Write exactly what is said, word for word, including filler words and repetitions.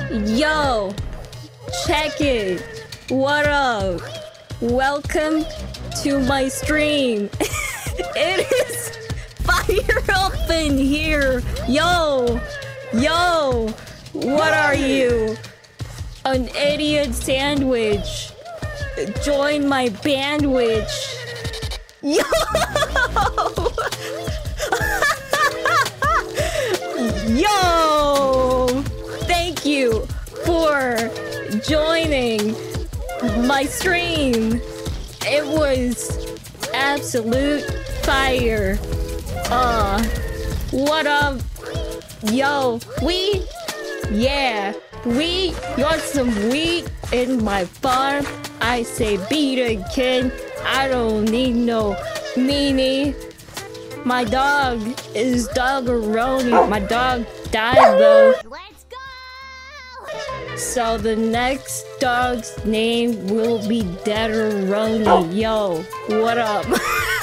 Yo, check it. What up? Welcome to my stream. It is fire up in here. Yo, yo, what are you? An idiot sandwich. Join my bandwich. Yo! Yo! Thank you for joining my stream. It was absolute fire. Uh, what up? Yo, we, yeah, we got some wheat in my farm. I say beat a kid. I don't need no meanie. My dog is Doggeroni. My dog died though. Let's go! So the next dog's name will be Deaderoni. Yo, what up?